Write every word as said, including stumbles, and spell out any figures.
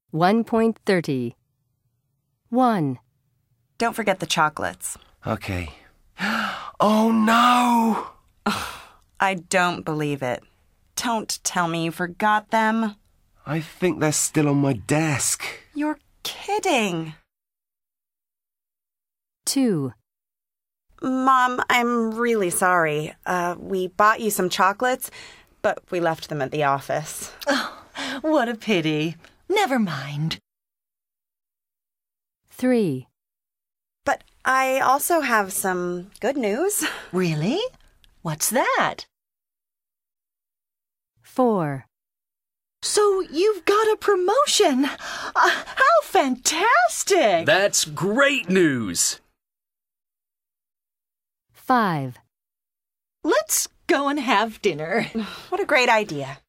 one point three zero. one. Don't forget the chocolates. Okay. Oh, no! I don't believe it. Don't tell me you forgot them. I think they're still on my desk. You're kidding. two. Mom, I'm really sorry. Uh, we bought you some chocolates, but we left them at the office. Oh, what a pity. Never mind. three. But I also have some good news. Really? What's that? four. So you've got a promotion. Uh, how fantastic! That's great news! five. Let's go and have dinner. What a great idea.